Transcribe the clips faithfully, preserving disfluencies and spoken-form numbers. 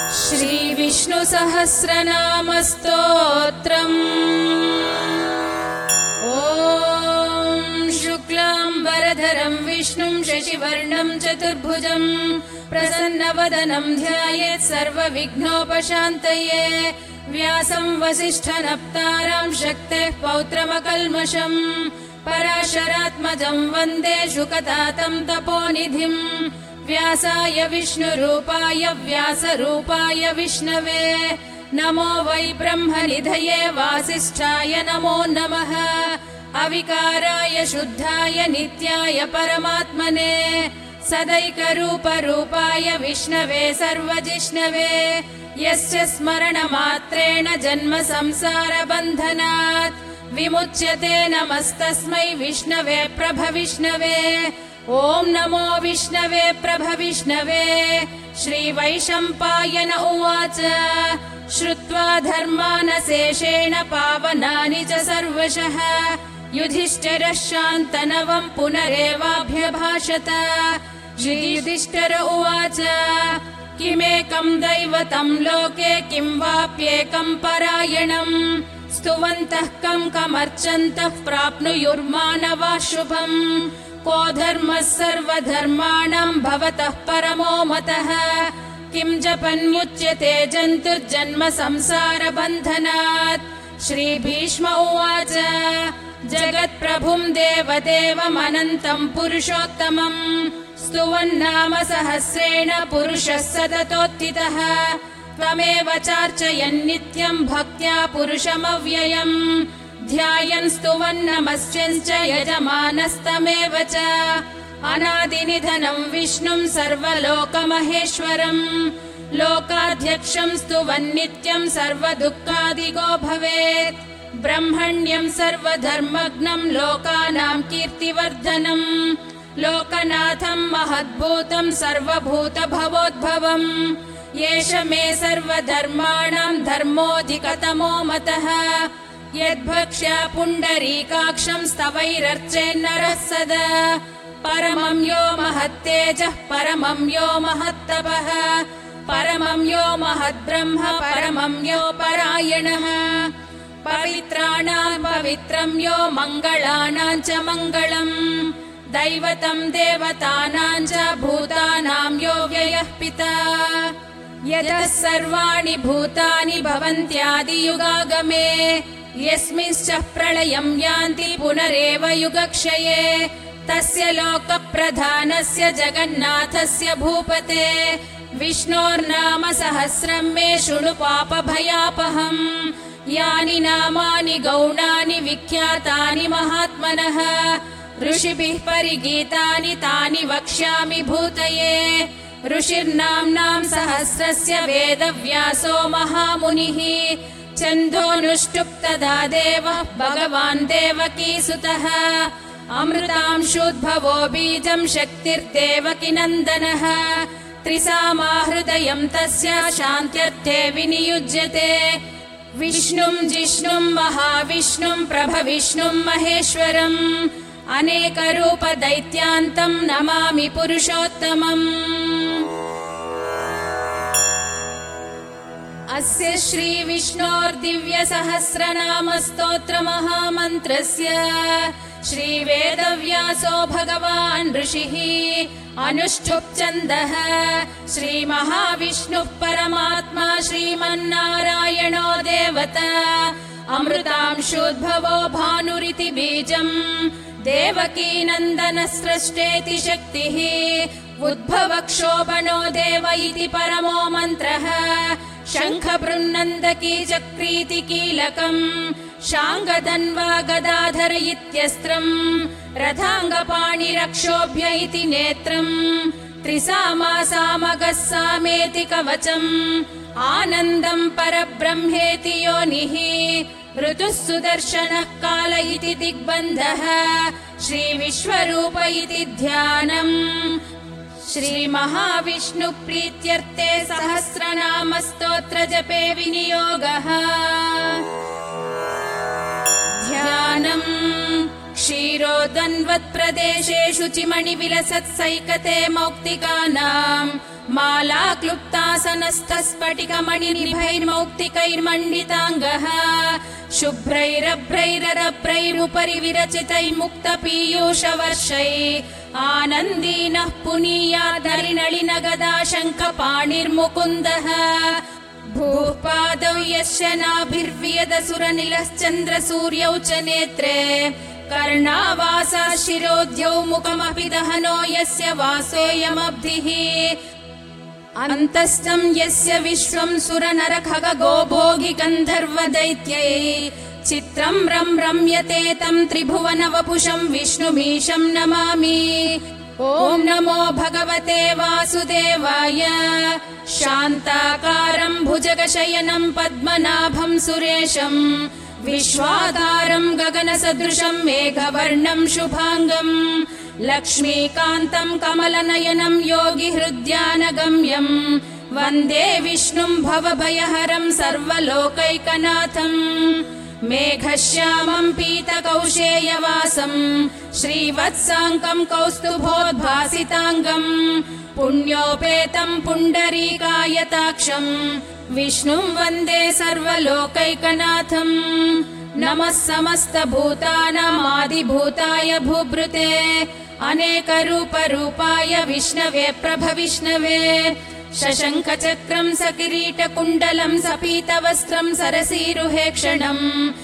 श्रीविष्णुसहस्रनामस्तोत्रम्। ॐ शुक्लाम्बरधरं विष्णुं शशिवर्णं चतुर्भुजं प्रसन्नवदनं ध्यायेत् सर्वविघ्नोपशान्तये। व्यासं वसिष्ठनप्तारां शक्तेः पौत्रमकल्मषम् पराशरात्मजं वन्दे शुकतातं तपोनिधिम्। व्यासाय विष्णुरूपाय व्यासरूपाय विष्णवे नमो वै ब्रह्मनिधये वासिष्ठाय नमो नमः। अविकाराय शुद्धाय नित्याय परमात्मने सदैकरूपरूपाय विष्णवे सर्वजिष्णवे। यस्य स्मरणमात्रेण जन्म संसारबन्धनात् विमुच्यते नमस्तस्मै विष्णवे प्रभविष्णवे। ॐ नमो विष्णवे प्रभविष्णवे। श्रीवैशम्पायन उवाच श्रुत्वा धर्मानशेषेण पावनानि च सर्वशः युधिष्ठिरः शान्तनवं पुनरेवाभ्यभाषत। श्रीयुधिष्ठिर उवाच किमेकं दैवतं लोके किं वाप्येकं परायणम् स्तुवन्तः कं कमर्चन्तः प्राप्नुयुर्मानवाः शुभम्। को धर्मः सर्वधर्माणां भवतः परमो मतः किं जपन्मुच्यते जन्तुर्जन्म संसारबन्धनात्। श्रीभीष्म उवाच जगत्प्रभुं देवदेवमनन्तं पुरुषोत्तमम् स्तुवन्नाम सहस्रेण पुरुषः सततोत्थितः। त्वमेव चार्चयन् नित्यं भक्त्या पुरुषमव्ययम् ध्यायन् स्तुवन् नमस्यञ्च यजमानस्तमेव च। अनादिनिधनं विष्णुं सर्वलोकमहेश्वरम् लोकाध्यक्षं स्तुवन् नित्यं सर्वदुःखादिगो भवेत्। ब्रह्मण्यं सर्वधर्मज्ञं लोकानां कीर्तिवर्धनम् लोकनाथं महद्भूतं सर्वभूतभवोद्भवम्। एष मे सर्वधर्माणां धर्मोऽधिकतमो मतः यद्भक्ष्या पुण्डरीकाक्षं स्तवैरर्चेन्नरः सदा। परमं यो महत्तेजः परमं यो महत्तपः परमं यो महद्ब्रह्म परमं यो परायणः। पवित्राणां पवित्रं यो मङ्गलानां च मङ्गलम् दैवतं देवतानां च भूतानां यो व्ययः पिता। यतः सर्वाणि भूतानि भवन्त्यादियुगागमे यस्मिंश्च प्रलयं यान्ति पुनरेव युगक्षये तस्य लोकप्रधानस्य जगन्नाथस्य भूपते विष्णोर्नाम सहस्रं मे शृणु पापभयापहम्। यानि नामानि गौणानि विख्यातानि महात्मनः ऋषिभिः परिगीतानि तानि वक्ष्यामि भूतये। ऋषिर्नाम्नां सहस्रस्य वेदव्यासो महामुनिः छन्दोनुष्टुप् तदा देवः भगवान् देवकीसुतः। अमृतांशोद्भवो बीजं शक्तिर्देवकीनन्दनः त्रिसामाहृदयं तस्य शान्त्यर्थे विनियुज्यते। विष्णुं जिष्णुं महाविष्णुं प्रभविष्णुं महेश्वरम् अनेकरूपदैत्यान्तं नमामि पुरुषोत्तमम्। अस्य श्रीविष्णोर्दिव्यसहस्रनामस्तोत्रमहामन्त्रस्य श्रीवेदव्यासो भगवान् ऋषिः अनुष्ठुप् छन्दः। श्रीमहाविष्णुः परमात्मा श्रीमन्नारायणो देवता अमृतांशोद्भवो भानुरिति बीजम् देवकीनन्दनस्रष्टेति शक्तिः उद्भवक्षोभनो देव इति परमो मन्त्रः। शङ्खबृन्नन्दकी चक्रीति कीलकम् शाङ्गधन्वा गदाधर इत्यस्त्रम् रथाङ्गपाणिरक्षोभ्य इति नेत्रम् त्रिसामासामगः सामेति कवचम् आनन्दम् परब्रह्मेति योनिः ऋतुः सुदर्शनः काल इति दिग्बन्धः श्रीविश्वरूप इति ध्यानम्। श्रीमहाविष्णुप्रीत्यर्थे सहस्रनामस्तोत्र जपे विनियोगः। ध्यानम् क्षीरोद्वन्वत्प्रदेशेषु चिमणिविलसत्सैकते मौक्तिकानाम् माला क्लुप्तासनस्थस्फटिकमणिनिभैर्मौक्तिकैर्मण्डिताङ्गः शुभ्रैरभ्रैररभ्रैरुपरि विरचितैर्मुक्तपीयूषवर्षैः आनन्दीनः पुनीयादरिनलिनगदा शङ्खपाणिर्मुकुन्दः भूः पादौ यस्य नाभिर्वियदसुरनिलश्चन्द्रसूर्यौ च नेत्रे कर्णावासः शिरोद्यौ मुखमपि दहनो यस्य वासोऽयमब्धिः अन्तस्थं यस्य विश्वं सुरनरखगो भोगि गन्धर्वदैत्यै चित्रं रं रम्यते तं त्रिभुवनवपुषं विष्णुमीशं नमामि। ॐ नमो भगवते वासुदेवाय। शान्ताकारं भुजगशयनं पद्मनाभं सुरेशं विश्वाधारं गगनसदृशं मेघवर्णं शुभाङ्गं लक्ष्मीकान्तं कमलनयनं योगिहृद्यानगम्यं वन्दे विष्णुं भवभयहरं सर्वलोकैकनाथं मेघश्यामं पीतकौशेयवासं श्रीवत्साङ्कं कौस्तुभोद्भासिताङ्गं पुण्योपेतं पुण्डरीकायताक्षं विष्णुं वन्दे सर्वलोकैकनाथम्। नमः समस्तभूतानामादिभूताय भूभृते अनेकरूपरूपाय विष्णवे प्रभविष्णवे शशङ्खचक्रं सकिरीटकुण्डलं सपीतवस्त्रं सरसीरुहेक्षणं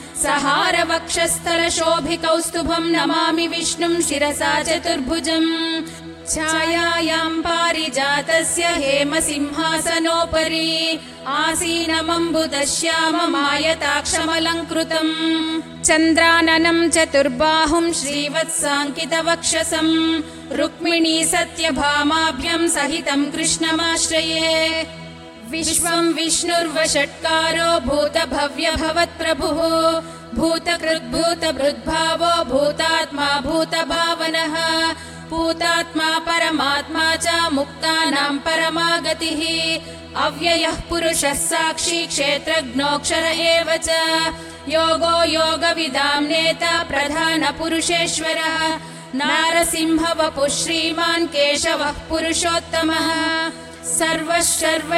सहारवक्षस्थलशोभिकौस्तुभं नमामि विष्णुं शिरसा चतुर्भुजम् छायायां पारिजातस्य हेमसिंहासनोपरि आसीनमम्बुदश्याममायताक्षमलङ्कृतम् चन्द्राननं चतुर्बाहुं श्रीवत्साङ्कितवक्षसं रुक्मिणी सत्यभामाभ्यं सहितं कृष्णमाश्रये। विश्वं विष्णुर्वषट्कारो भूतभव्यभवत्प्रभुः भूतकृद्भूतभृद्भावो भूतात्मा भूतभावनः भूतात्मा परमात्मा च मुक्तानां परमागतिः अव्ययः पुरुषः साक्षी क्षेत्रज्ञोऽक्षर एव च योगो योगविदां नेता प्रधानपुरुषेश्वरः नारसिंहवपुः श्रीमान् केशवः पुरुषोत्तमः सर्वः सर्वः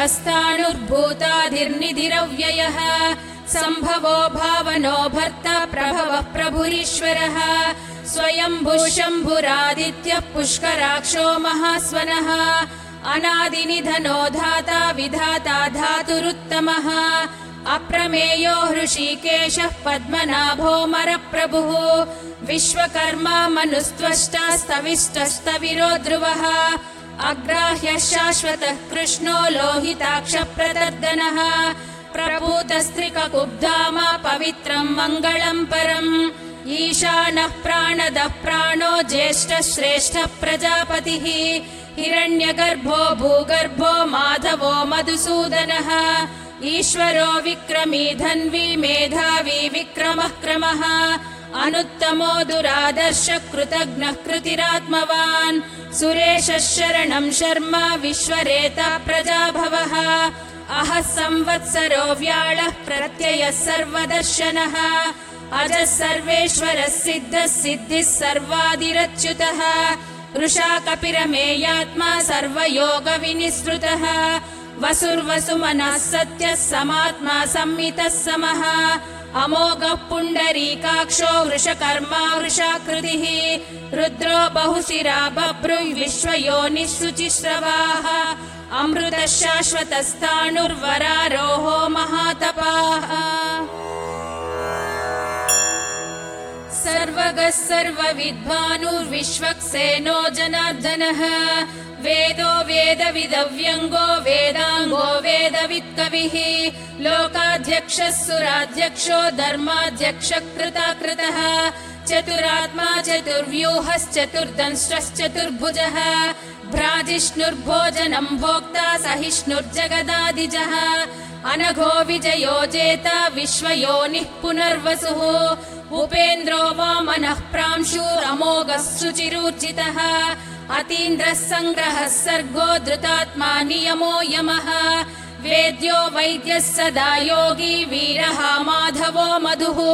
शिवस्ताणुर्भूताधिर्निधिरव्ययः सम्भवो भावनो भर्ता प्रभवः प्रभुरीश्वरः स्वयंभू शम्भुरादित्यः पुष्कराक्षो महास्वनः अनादिनिधनो धाता विधाता धातुरुत्तमः अप्रमेयो हृषीकेशः पद्मनाभो मरप्रभुः विश्वकर्मा मनुस्त्वष्टा स्तविष्टस्तविरो ध्रुवः अग्राह्यः शाश्वतः कृष्णो लोहिताक्षप्रदर्दनः प्रपूतस्त्रिककुब्धामा पवित्रं मङ्गलं परम् ईशानः प्राणदः प्राणो ज्येष्ठः श्रेष्ठः प्रजापतिः हिरण्यगर्भो भूगर्भो माधवो मधुसूदनः ईश्वरो विक्रमी धन्वी मेधावी विक्रमः क्रमः अनुत्तमो दुरादर्शः कृतघ्नः कृतिरात्मवान् सुरेशः शरणं शर्मा विश्वरेता प्रजाभवः अहः संवत्सरो व्याळः प्रत्ययः सर्वदर्शनः अजः सर्वेश्वरः सिद्धः सिद्धिः सर्वादिरच्युतः वृषा कपिरमेयात्मा सर्वयोगविनिसृतः वसुर्वसुमनः सत्यः समात्मा संमितः समः अमोघः पुण्डरीकाक्षो वृषकर्मा वृषाकृतिः रुद्रो बहुशिरा बभ्रुः विश्वयोनिः शुचिश्रवाः अमृतः शाश्वतस्ताणुर्वरारोहो महातपाः सर्वगः सर्वविद्वानुर्विश्वक्सेनो जनार्दनः वेदो वेदविदव्यङ्गो वेदाङ्गो वेदवित्कविः लोकाध्यक्षः सुराध्यक्षो धर्माध्यक्षः कृताकृतः चतुरात्मा चतुर्व्यूहश्चतुर्दंष्ट्रश्चतुर्भुजः भ्राजिष्णुर्भोजनं भोक्ता सहिष्णुर्जगदादिजः अनघो विजयो जेता विश्वयोनिः पुनर्वसुः उपेन्द्रो वामनः प्रांशुरमोघः शुचिरूर्जितः अतीन्द्रः सङ्ग्रहः सर्गो धृतात्मा नियमो यमः वेद्यो वैद्यः सदा योगी वीरः माधवो मधुः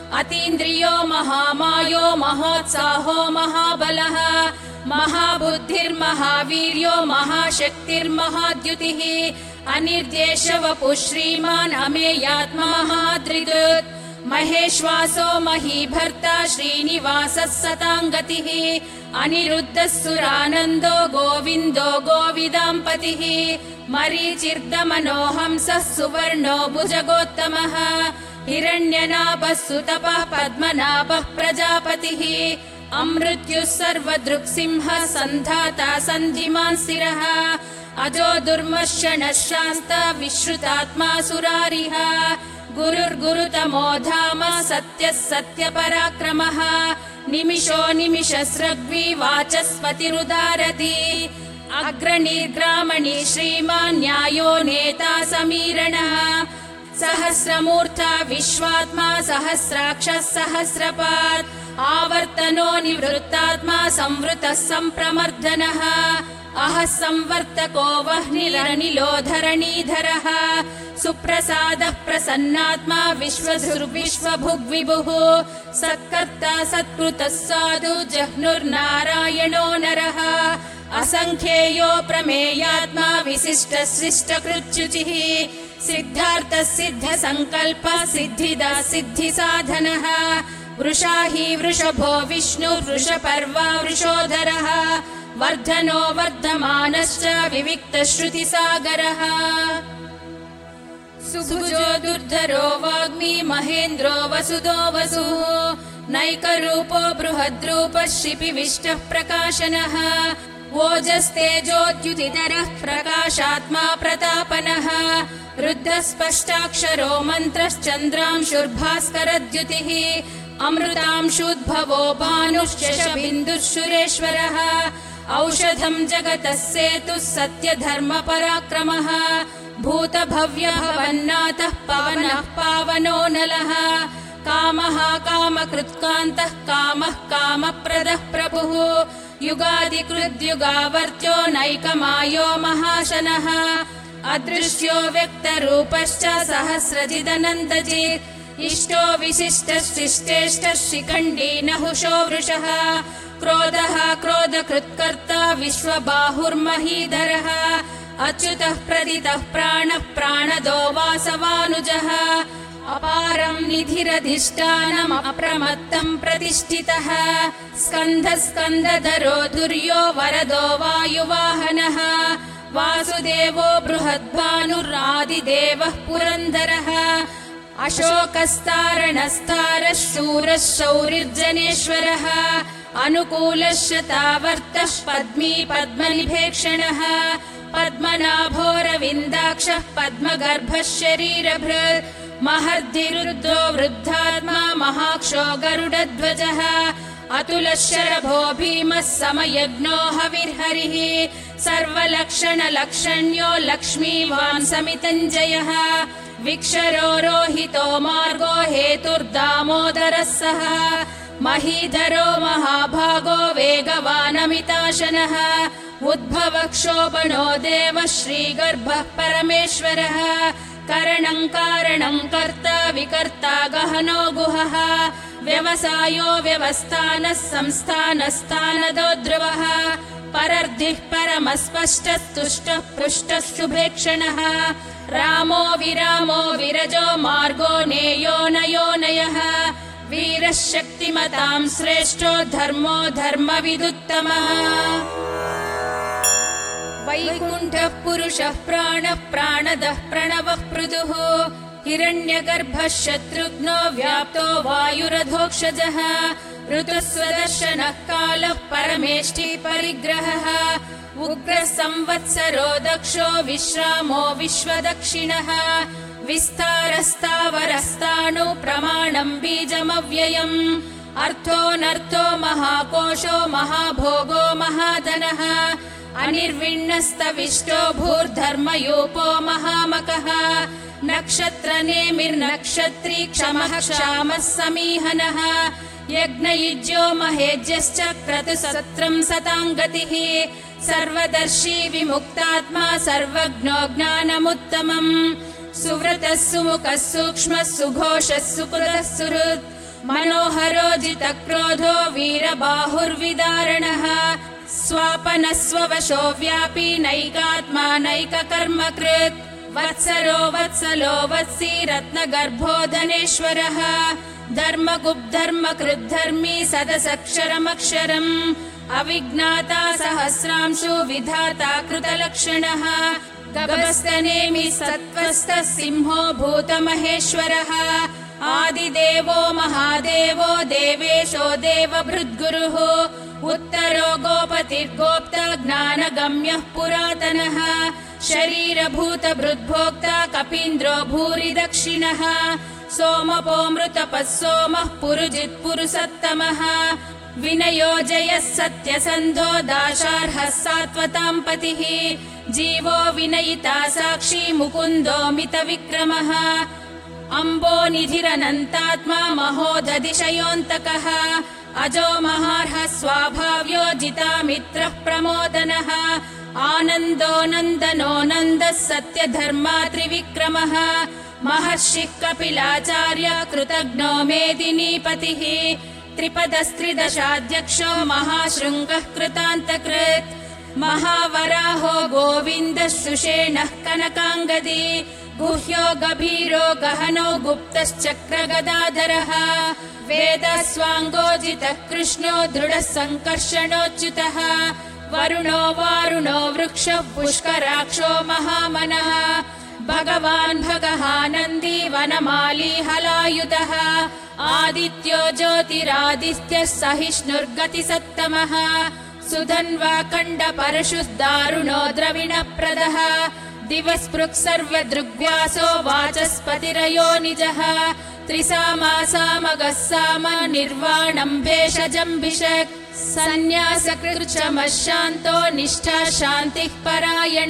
अतीन्द्रियो महामायो महोत्साहो महाबलः महाबुद्धिर्महावीर्यो महाशक्तिर्महाद्युतिः अनिर्देशवपुः श्रीमान् अमेयात्मा महादृदृत् महेश्वासो महीभर्ता श्रीनिवासः सताङ्गतिः अनिरुद्धः सुरानन्दो गोविन्दो गोविदाम्पतिः मरीचिर्दमनोहंसः सुवर्णो भुजगोत्तमः हिरण्यनाभः सुतपः पद्मनाभः प्रजापतिः अमृत्युः सर्वदृक्सिंहः सन्धाता सन्धिमान् स्थिरः अजो दुर्मर्शनः शान्ता विश्रुतात्मा सुरारिः गुरुर्गुरुतमो धाम सत्यः सत्यपराक्रमः निमिषो निमिषस्रग्वी वाचस्पतिरुदारति अग्रणीर्ग्रामणी श्रीमान् न्यायो नेता समीरणः सहस्रमूर्ता विश्वात्मा सहस्राक्षः सहस्रपात् आवर्तनो निवृत्तात्मा संवृतः सम्प्रमर्दनः अहः संवर्तको वह्निरनिलो धरणीधरः सुप्रसादः प्रसन्नात्मा विश्वधुर्विश्वभुग्विभुः सत्कर्ता सत्कृतः साधु जह्नुर्नारायणो नरः असङ्ख्येयो प्रमेयात्मा विशिष्टः शिष्टकृच्युचिः सिद्धार्थः सिद्धसङ्कल्पः सिद्धिदा सिद्धिसाधनः वृषाही वृषभो विष्णुर्वृषपर्वा वृषोधरः वर्धनो वर्धमानश्च विविक्तश्रुतिसागरः सुभुजो दुर्धरो वाग्मी महेन्द्रो वसुदो वसुः नैकरूपो बृहद्रूपः शिपिविष्टः प्रकाशनः ओजस्तेजोद्युतिधरः प्रकाशात्मा प्रतापनः रुद्धः स्पष्टाक्षरो मन्त्रश्चन्द्रांशुर्भास्करद्युतिः अमृतांशुद्भवो भानुश्चशबिन्दुः सुरेश्वरः औषधम् जगतः सेतुः सत्यधर्मपराक्रमः भूतभव्यः भवन्नाथः पवनः पावनो नलः कामः कामकृत्कान्तः कामः कामप्रदः प्रभुः युगादिकृद्युगावर्त्यो नैकमायो महाशनः अदृश्यो व्यक्तरूपश्च सहस्रजिदनन्दजित् इष्टो विशिष्टः शिष्टेष्टः शिखण्डी नहुषो वृषः क्रोधः क्रोधकृत्कर्ता विश्वबाहुर्महीधरः अच्युतः प्रदितः प्राणः प्राणदो वासवानुजः अपारम् निधिरधिष्ठानम् अप्रमत्तम् प्रतिष्ठितः स्कन्धः स्कन्धधरो धुर्यो वरदो वायुवाहनः वासुदेवो बृहद्भानुरादिदेवः पुरन्दरः अशोकस्तारणस्तारः शूरः शौरिर्जनेश्वरः अनुकूलः शतावर्तः पद्मी पद्मनिभेक्षणः पद्मनाभोरविन्दाक्षः पद्मगर्भः शरीरभृत् महर्धिरुद्धो वृद्धात्मा महाक्षो गरुडध्वजः अतुलः शरभो भीमः समयज्ञो हविर्हरिः सर्वलक्षणलक्षण्यो लक्ष्मीवान् समितञ्जयः विक्षरो रोहितो मार्गो हेतुर्दामोदरः सः महीधरो महाभागो वेगवानमिताशनः उद्भवः क्षोभनो देवः श्रीगर्भः परमेश्वरः करणम् कारणम् कर्ता विकर्ता गहनो गुहः व्यवसायो व्यवस्थानः संस्थानस्थानदो ध्रुवः परर्धिः परमस्पष्टः तुष्टः पृष्टः शुभेक्षणः रामो विरामो विरजो मार्गो नेयो नयो नयः वीरः शक्तिमताम् श्रेष्ठो धर्मो धर्मविदुत्तमः वैकुण्ठः पुरुषः प्राणः प्राणदः प्रणवः पृथुः हिरण्यगर्भः शत्रुघ्नो व्याप्तो वायुरधोक्षजः ऋतुस्वदर्शनः कालः परमेष्टि परिग्रहः उग्रः संवत्सरो दक्षो विश्रामो विश्वदक्षिणः विस्तारस्तावरस्ताणु प्रमाणम् बीजमव्ययम् अर्थोऽनर्थो महाकोशो महाभोगो महाधनः अनिर्विण्णस्तविष्टो भूर्धर्मयूपो महामकः नक्षत्रनेमिर्नक्षत्री क्षमः क्षामः समीहनः यज्ञयुज्यो महेज्यश्च क्रतुसत्रम् सताङ्गतिः सर्वदर्शी विमुक्तात्मा सर्वज्ञो ज्ञानमुत्तमम् सुव्रतः सुमुखः सूक्ष्मः सुघोषः सुकृतः सुहृत् मनोहरो जितक्रोधो वीरबाहुर्विदारणः स्वापनस्ववशो व्यापी नैकात्मा नैककर्मकृत् वत्सरो वत्सलो वत्सी रत्नगर्भो धनेश्वरः धर्मगुप्धर्मकृद्धर्मी सदसक्षरमक्षरम् अविज्ञाता सहस्रांशु विधाता कृतलक्षणः गभस्तनेमि सत्त्वस्थः सिंहो भूतमहेश्वरः आदिदेवो महादेवो देवेशो देवभृद्गुरुः उत्तरो गोपतिर्गोप्ता ज्ञानगम्यः पुरातनः शरीरभूतभृद्भोक्ता कपीन्द्रो भूरि दक्षिणः सोमपोऽमृतपः सोमः पुरुजित्पुरुषत्तमः विनयो जयः सत्यसन्धो दाशार्हः सात्वताम् पतिः जीवो विनयिता साक्षी मुकुन्दो मितविक्रमः अम्बो निधिरनन्तात्मा महोदधिशयोऽन्तकः अजो महार्हः स्वाभाव्यो जितामित्रः प्रमोदनः आनन्दो नन्दनो नन्दः सत्यधर्मा त्रिविक्रमः महर्षिः कपिलाचार्य कृतघ्नो मेदिनीपतिः त्रिपदस्त्रिदशाध्यक्षो महाशृङ्गः कृतान्तकृत् महावराहो गोविन्दः सुषेणः कनकाङ्गदी गुह्यो गभीरो गहनो गुप्तश्चक्रगदाधरः वेदस्वाङ्गोजितः कृष्णो दृढः सङ्कर्षणोच्युतः वरुणो वारुणो वृक्षः पुष्कराक्षो महामनः भगवान् भगहानन्दी वनमाली हलायुधः आदित्यो ज्योतिरादित्यः सहिष्णुर्गतिसत्तमः सुधन्वा कण्डपरशुदारुणो द्रविणप्रदः दिवस्पृक् सर्वदृग्व्यासो वाचस्पतिरयो निजः त्रिसामा सामगः साम निर्वाणम् भेषजम्भिषक् सन्न्यासकृच्छमः शान्तो निष्ठा शान्तिः परायण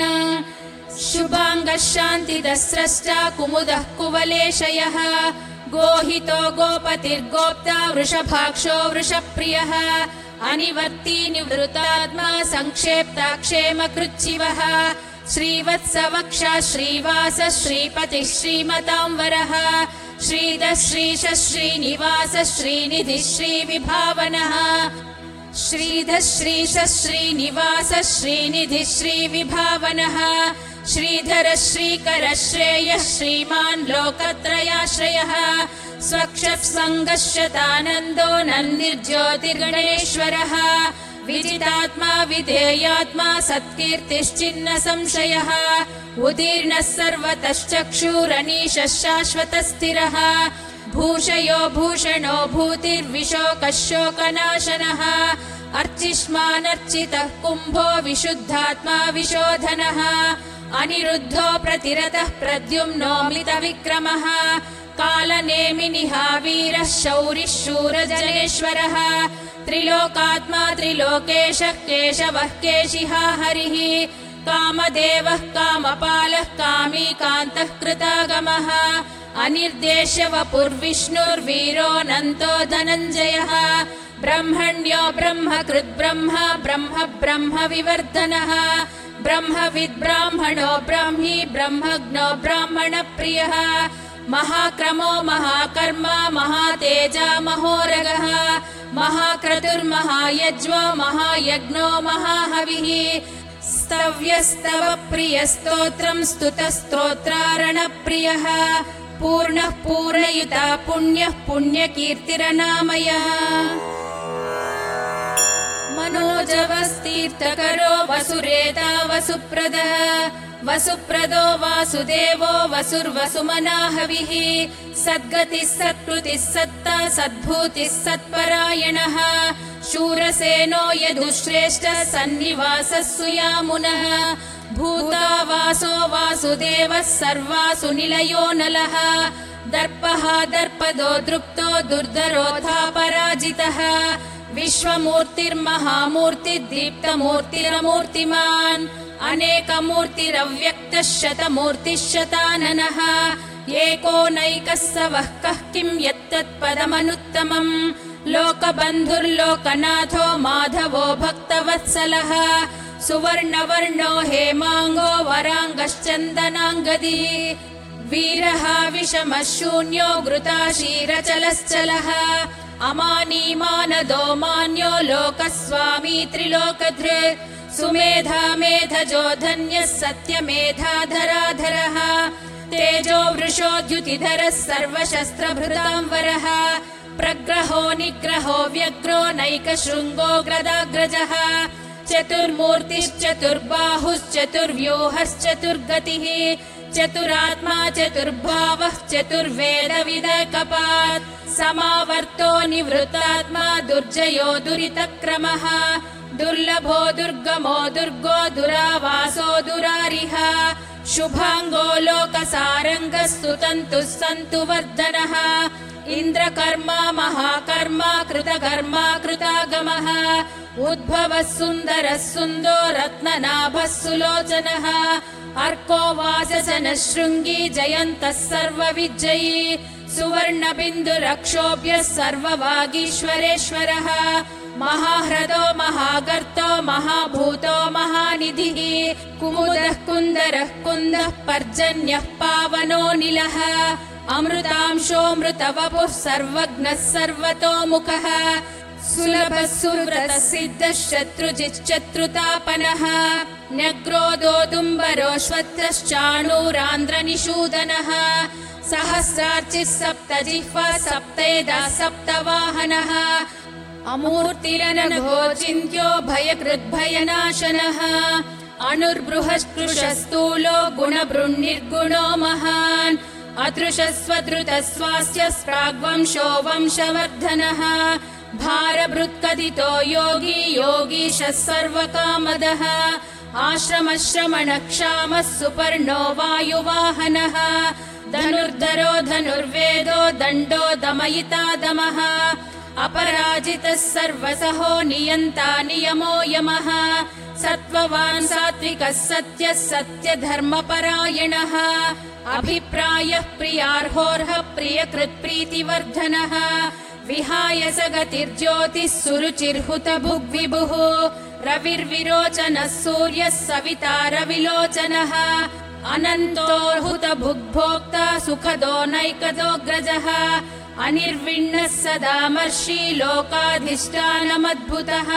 शुभाङ्गः शान्तिदः स्रष्टा कुमुदः कुवलेशयः गोहितो गोपतिर्गोप्ता वृषभाक्षो वृषप्रियः अनिवर्ती निवृतात्मा संक्षेप्ता क्षेमकृच्छिवः श्रीवत्सवक्षा श्रीवास श्रीपतिः श्रीमतांवरः श्रीधः श्रीशः श्रीनिवास श्रीनिधिः श्रीविभावनः श्रीधः श्रीशः श्रीनिवास श्रीनिधिः श्रीविभावनः श्रीधर श्रीकर श्रेयः श्रीमान् लोकत्रयाश्रयः स्वक्षः सङ्गशतानन्दो नन्दिर्ज्योतिर्गणेश्वरः विजितात्मा विधेयात्मा सत्कीर्तिश्चिन्न संशयः उदीर्णः सर्वतश्चक्षुरनीशः शाश्वतस्थिरः भूषयो भूषणो भूतिर्विशोकः शोकनाशनः अर्चिष्मानर्चितः कुम्भो विशुद्धात्मा विशोधनः अनिरुद्धो प्रतिरतः प्रद्युम्नो मितविक्रमः कालनेमिनिहा वीरः शौरिः शूरजनेश्वरः त्रिलोकात्मा त्रिलोकेशः केशवः केशिहा हरिः कामदेवः कामपालः कामी कान्तः कृतागमः अनिर्देश्य वपुर्विष्णुर्वीरोऽनन्तो धनञ्जयः ब्रह्मण्यो ब्रह्मकृद्ब्रह्म ब्रह्म ब्रह्म विवर्धनः ब्रह्मविद्ब्राह्मणो ब्राह्मी ब्रह्मज्ञो ब्राह्मणप्रियः महाक्रमो महाकर्मा महातेजा महोरगः महाक्रतुर्महायज्वो महायज्ञो महाहविः स्तव्यस्तव प्रियस्तोत्रम् स्तुतस्तोत्रारणप्रियः पूर्णः पूर्णयुता पुण्यः पुण्यकीर्तिरनामयः मनोजवस्तीर्थकरो वसुरेता वसुप्रदः वसुप्रदो वासुदेवो वसुर्वसुमनाहविः सद्गतिः सत्कृतिः सत्ता सद्भूतिः सत्परायणः शूरसेनो यदुश्रेष्ठः सन्निवासः सुयामुनः भूता वासो वासुदेवः सर्वासु निलयो नलः दर्पः दर्पदो दृप्तो दुर्धरोधा पराजितः विश्वमूर्तिर्महामूर्तिर्दीप्तमूर्तिरमूर्तिमान् अनेकमूर्तिरव्यक्तः शतमूर्तिः शताननः एकोनैकः स वः कः किं यत्तत्पदमनुत्तमम् लोकबन्धुर्लोकनाथो माधवो भक्तवत्सलः सुवर्णवर्णो हेमाङ्गो वराङ्गश्चन्दनाङ्गदी वीरः विषमः शून्यो घृताशीरचलश्चलः अमानी मानदो मान्यो लोकस्वामी त्रिलोकधृत् सुमेधा मेधजो धन्यः सत्यमेधाधराधरः तेजो वृषोद्युतिधरः सर्वशस्त्रभृतांवरः प्रग्रहो निग्रहो व्यग्रो नैकशृङ्गो गदाग्रजः चतुर्मूर्तिश्चतुर्बाहुश्चतुर्व्यूहश्चतुर्गतिः चतुरात्मा चतुर्भावः चतुर्वेदविदकपात् समावर्तो निवृत्तात्मा दुर्जयो दुरितक्रमः दुर्लभो दुर्गमो दुर्गो दुरावासो दुरारिः शुभाङ्गो लोकसारङ्गः सुतन्तुः सन्तु वर्धनः इन्द्रकर्मा महाकर्मा कृतकर्मा कृतागमः उद्भवः सुन्दरः सुन्दो रत्ननाभः सुलोचनः अर्को वाससनः शृङ्गी जयन्तः सर्वविजयी सुवर्णबिन्दुरक्षोभ्यः सर्ववागीश्वरेश्वरः महाह्रदो महागर्तो महाभूतो महानिधिः कुमुदः कुन्दरः कुन्दः पर्जन्यः पावनोऽनिलः अमृतांशोऽमृतवपुः सर्वज्ञः सर्वतोमुखः सुलभः सुव्रतः सिद्धः शत्रुजिश्चत्रुतापनः न्यग्रोदोदुम्बरोऽश्वत्थश्चाणूरान्ध्रनिषूदनः सहस्रार्चिः सप्तजिह्वा सप्तेदा सप्तवाहनः अमूर्तिरनघो चिन्त्यो भयकृद्भयनाशनः अनुर्बृहस्पृशस्तूलो गुणबृन्निर्गुणो महान् अदृशस्वधृतस्वास्य स्प्राग्वंशो वंशवर्धनः भारभृत्कथितो योगी योगीशः सर्वकामदः आश्रमश्रमणक्षामः सुपर्णो वायुवाहनः धनुर्धरो धनुर्वेदो दण्डो दमयिता दमः अपराजितः सर्वसहो नियन्ता नियमो यमः सत्त्ववान् सात्विकः सत्यः सत्यधर्मपरायणः अभिप्रायः प्रियार्होर्हः प्रियकृत्प्रीतिवर्धनः विहाय स गतिर्ज्योतिः सुरुचिर्हुत भुग्विभुः रविर्विरोचनः सूर्यः सविता रविलोचनः अनन्तोऽहुत भुग्भोक्ता सुखदो नैकदोऽग्रजः अनिर्विण्णः सदा मर्षि लोकाधिष्ठानमद्भुतः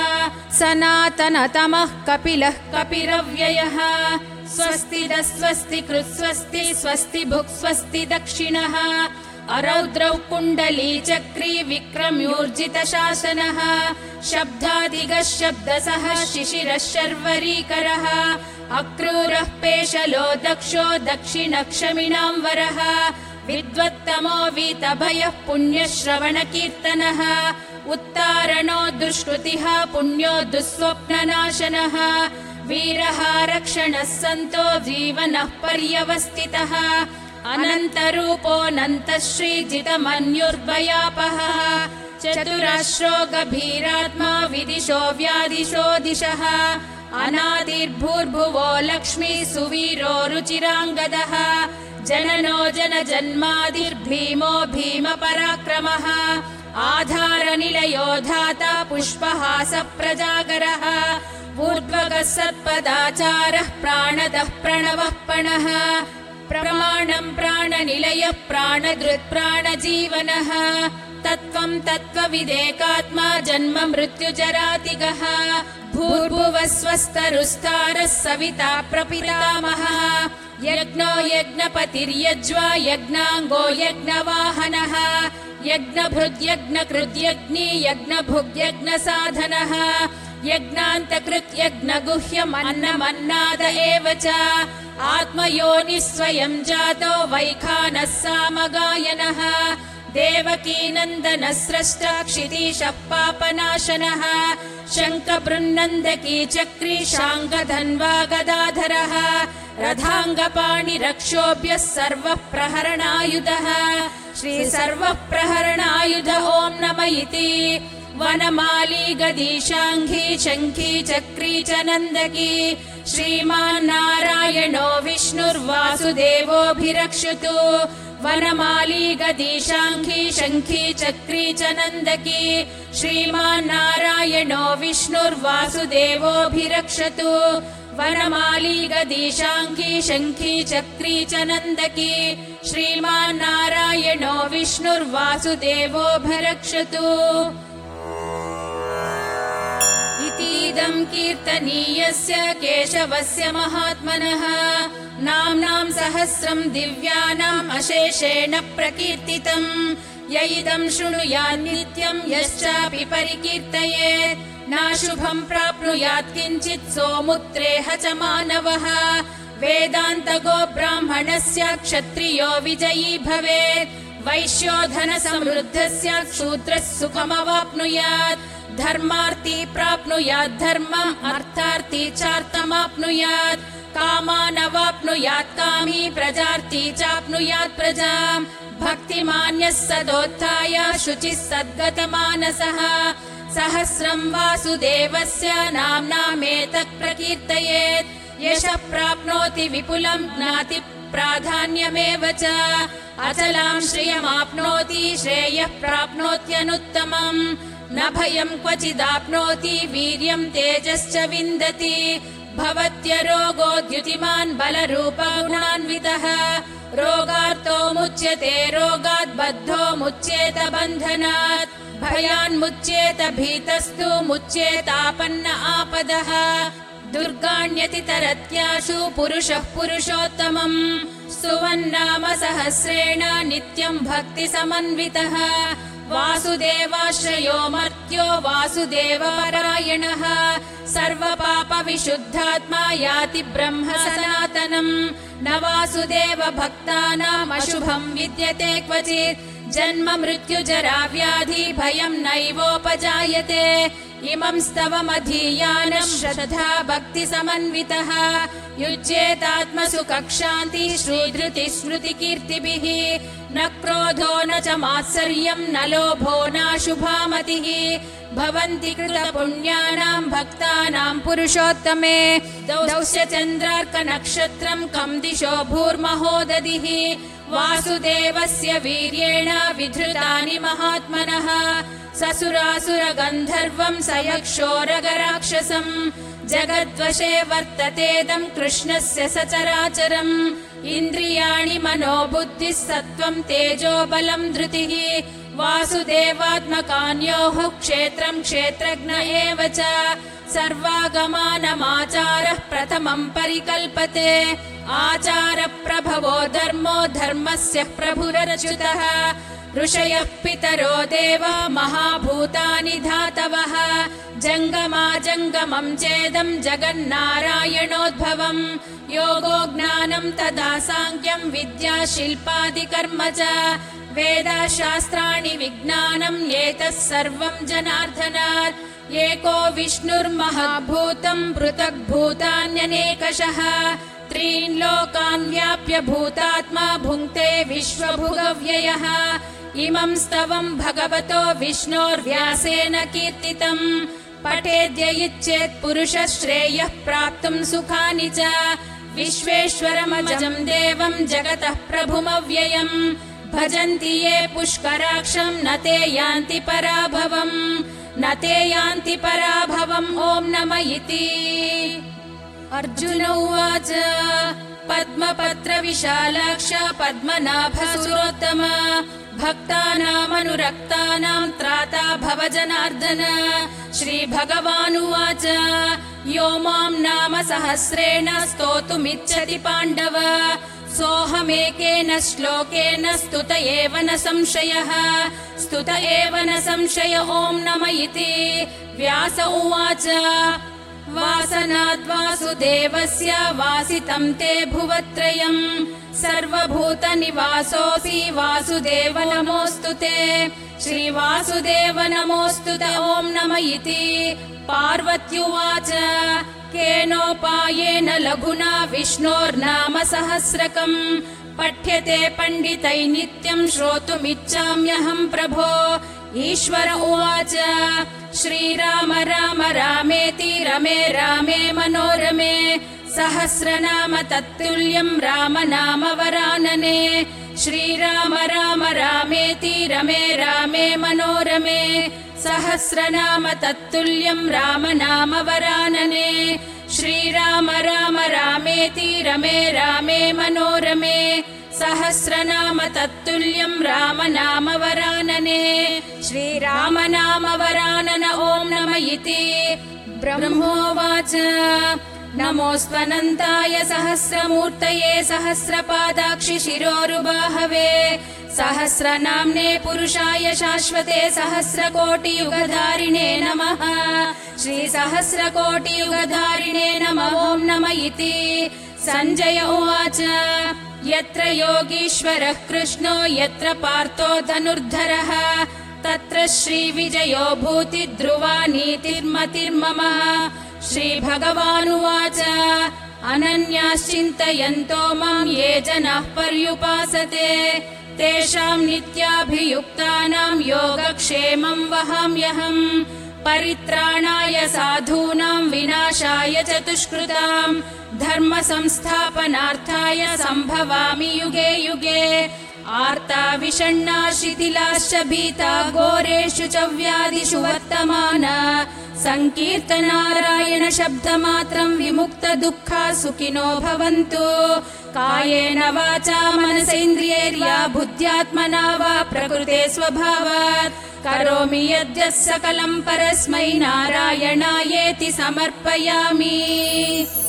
सनातनतमः कपिलः कपिरव्ययः स्वस्ति द स्वस्ति कृत् स्वस्ति स्वस्ति भुक् स्वस्ति दक्षिणः अरौद्रौ कुण्डली चक्री विक्रम्यूर्जितशासनः शब्दादिगः शब्दसः शिशिरः शर्वरीकरः अक्रूरः पेशलो दक्षो दक्षिणक्षमिणाम्बरः विद्वत्तमो वीतभयः पुण्यश्रवणकीर्तनः उत्तारणो दुष्कृतिः पुण्यो दुःस्वप्ननाशनः वीरः रक्षणः सन्तो जीवनः पर्यवस्थितः अनन्तरूपोऽनन्तः श्रीजितमन्युर्भयापहः चतुराश्रो गभीरात्मा विदिशो व्यादिशो दिशः अनादिर्भूर्भुवो लक्ष्मी सुवीरो रुचिराङ्गदः जननो जनजन्मादिर्भीमो भीमपराक्रमः आधारनिलयो धाता पुष्पहासप्रजागरः ऊर्ध्वगः सत्पदाचारः प्राणदः प्रणवः पणः प्रमाणम् प्राणनिलयः प्राणधृत् प्राणजीवनः तत्त्वम् तत्त्वविदेकात्मा जन्म मृत्युजरातिगः भूर्भुवः स्वस्तरुस्तारः सविता प्रपितामहः यज्ञो यज्ञपतिर्यज्वा यज्ञाङ्गो यज्ञवाहनः यज्ञभृद्यज्ञकृद्यज्ञी यज्ञभुग्यज्ञसाधनः यज्ञान्तकृत् यज्ञगुह्यमन्नमन्नाद एव च आत्मयोनिः स्वयं जातो वैखानः सामगायनः देवकीनन्दनः स्रष्टा क्षितीशः पापनाशनः शङ्खबृन्नन्दकी चक्री शाङ्गधन्वा गदाधरः रथाङ्गपाणिरक्षोभ्यः सर्वः प्रहरणायुधः श्री सर्वः प्रहरणायुध ॐ नम इति वनमाली गदीशाङ्घी शङ्खी चक्री च नन्दकी श्रीमान्नारायणो विष्णुर्वासुदेवोऽभिरक्षतु वनमाली गदीशाङ्घी शङ्खी चक्री च नन्दकी श्रीमान्नारायणो विष्णुर्वासुदेवोऽभिरक्षतु वनमाली गदीशाङ्घी शङ्खी चक्री च नन्दकी श्रीमान्नारायणो विष्णुर्वासुदेवोऽभिरक्षतु इतीदम् कीर्तनीयस्य केशवस्य महात्मनः नाम्नाम् सहस्रम् दिव्यानाम् अशेषेण प्रकीर्तितम् य इदम् शृणुयात् नित्यम् यश्चापि परिकीर्तयेत् नाशुभम् प्राप्नुयात् किञ्चित् सोमुत्रेह च मानवः वेदान्तगो ब्राह्मणस्य क्षत्रियो विजयी भवेत् वैश्यो धनसमृद्धस्य शूद्रः सुखमवाप्नुयात् धर्मार्थी प्राप्नुयात् धर्मम् अर्थार्थी चार्थमाप्नुयात् कामानवाप्नुयात् कामी प्रजार्थी चाप्नुयात् प्रजाम् भक्तिमान्यः सदोत्थाय शुचिः सद्गतमानसः सहस्रम् वासुदेवस्य नाम्नामेतत् प्रकीर्तयेत् यशः प्राप्नोति विपुलम् ज्ञाति प्राधान्यमेव च अचलाम् श्रियमाप्नोति श्रेयः प्राप्नोत्यनुत्तमम् न भयम् क्वचिदाप्नोति वीर्यम् तेजश्च विन्दति भवत्यरोगो द्युतिमान् बलरूपगुणान्वितः रोगार्तो मुच्यते रोगात् बद्धो मुच्येत बन्धनात् भयान्मुच्येत भीतस्तु मुच्येतापन्न आपदः दुर्गाण्यतितरत्याशु पुरुषः पुरुषोत्तमम् सुवन्नाम सहस्रेण नित्यम् भक्तिसमन्वितः वासुदेवाश्रयो मर्त्यो वासुदेवपरायणः सर्वपापविशुद्धात्मा याति ब्रह्म सनातनम् न वासुदेव भक्तानाम् अशुभम् विद्यते क्वचित् जन्म मृत्युजरा व्याधि भयम् नैवोपजायते इमम् स्तवमधीयानम् श्रद्धा भक्तिसमन्वितः युज्येतात्मसु कक्षान्ति श्रीधृति स्मृतिकीर्तिभिः न क्रोधो न च मात्सर्यम् न लोभो नाशुभामतिः भवन्ति कृतपुण्यानाम् भक्तानाम् पुरुषोत्तमे दौस्य चन्द्रार्कनक्षत्रम् कम् दिशो भूर्महोदधिः वासुदेवस्य वीर्येण विधृतानि महात्मनः ससुरासुरगन्धर्वम् स यक्षोरगराक्षसम् जगद्वशे वर्ततेदम् कृष्णस्य सचराचरम् इन्द्रियाणि मनोबुद्धिः सत्त्वम् तेजो बलम् धृतिः वासुदेवात्मकान्योः क्षेत्रम् क्षेत्रज्ञ एव च सर्वागमानमाचारः प्रथमम् परिकल्पते आचारप्रभवो धर्मो धर्मस्य प्रभुरच्युतः ऋषयः पितरो देवा महाभूतानि धातवः जङ्गमा जङ्गमम् चेदम् जगन्नारायणोद्भवम् योगो ज्ञानम् तदा साङ्ख्यम् विद्या शिल्पादिकर्म च वेदशास्त्राणि विज्ञानम् एतः सर्वम् जनार्दनात् एको विष्णुर्महाभूतम् पृथक् भूतान्यनेकशः त्रीन् लोकान् व्याप्य भूतात्मा भुङ्क्ते विश्वभुगव्ययः इमम् स्तवम् भगवतो विष्णोर्व्यासेन कीर्तितम् पठेद्य इच्छेत् पुरुषः श्रेयः प्राप्तुम् सुखानि च विश्वेश्वरमजम् देवम् जगतः प्रभुमव्ययम् भजन्ति ये पुष्कराक्षम् न ते यान्ति पराभवम् न ते यान्ति पराभवम् ॐ नम इति अर्जुन उवाच पद्मपत्र विशालाक्ष पद्मनाभसुरोत्तम भक्तानामनुरक्तानाम् त्राता भव जनार्दन श्रीभगवानुवाच यो माम् नाम सहस्रेण स्तोतुमिच्छति पाण्डव सोऽहमेकेन श्लोकेन स्तुत एव न संशयः स्तुत एव न संशय ॐ नम इति व्यास उवाच वासनाद्वासुदेवस्य वासितम् ते भुवत्रयम् सर्वभूतनिवासोऽसि वासुदेव नमोऽस्तु ते श्रीवासुदेव नमोऽस्तु ते ॐ नम इति पार्वत्युवाच केनोपायेन लघुना विष्णोर्नाम सहस्रकम् पठ्यते पण्डितैः नित्यम् श्रोतुमिच्छाम्यहम् प्रभो ईश्वर उवाच श्रीराम राम रामेति रमे रामे मनोरमे सहस्रनाम तत्तुल्यं राम नाम वरानने श्रीराम राम रामेति रमे रामे मनोरमे सहस्रनाम तत्तुल्यं राम नाम वरानने श्रीराम राम रामेति रमे रामे मनोरमे सहस्रनाम तत्तुल्यं राम नाम वरानने श्रीराम नाम वरानन ॐ नम इति ब्रह्मोवाच नमोऽस्त्वनन्ताय सहस्रमूर्तये सहस्रपादाक्षि शिरोरुबाहवे सहस्रनाम्ने पुरुषाय शाश्वते सहस्रकोटियुगधारिणे नमः श्रीसहस्रकोटियुगधारिणे नमः ॐ नम इति सञ्जय उवाच यत्र योगीश्वरः कृष्णो यत्र पार्थो धनुर्धरः तत्र श्रीविजयो भूतिध्रुवा नीतिर्मतिर्मम श्रीभगवानुवाच अनन्याश्चिन्तयन्तो मां ये जनाः पर्युपासते तेषां नित्याभियुक्तानां योगक्षेमं वहाम्यहम् परित्राणाय साधूनां विनाशाय च दुष्कृतां धर्म संस्थापनार्थाय सम्भवामि युगे युगे आर्ता विषण्णा शिथिलाश्च भीता घोरेषु च व्याधिषु वर्तमाना संकीर्तनारायण शब्दमात्रं विमुक्त दुःखा सुखिनो भवन्तु कायेन वाचा मनसेन्द्रियैर्या बुद्ध्यात्मना वा प्रकृते स्वभावात् करोमि यद्यत् सकलं परस्मै नारायणायेति समर्पयामि।